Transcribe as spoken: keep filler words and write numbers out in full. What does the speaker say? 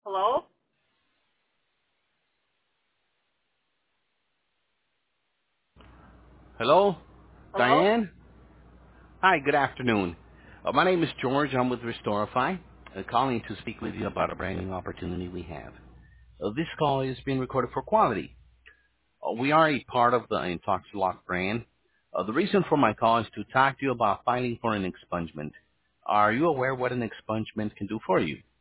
Hello? Hello? Hello? Diane? Hi, good afternoon. Uh, my name is George. I'm with Restorify. Uh, calling to speak with you about a brand new opportunity we have. Uh, this call is being recorded for quality. Uh, we are a part of the Intoxilock brand. Uh, the reason for my call is to talk to you about filing for an expungement. Are you aware what an expungement can do for you?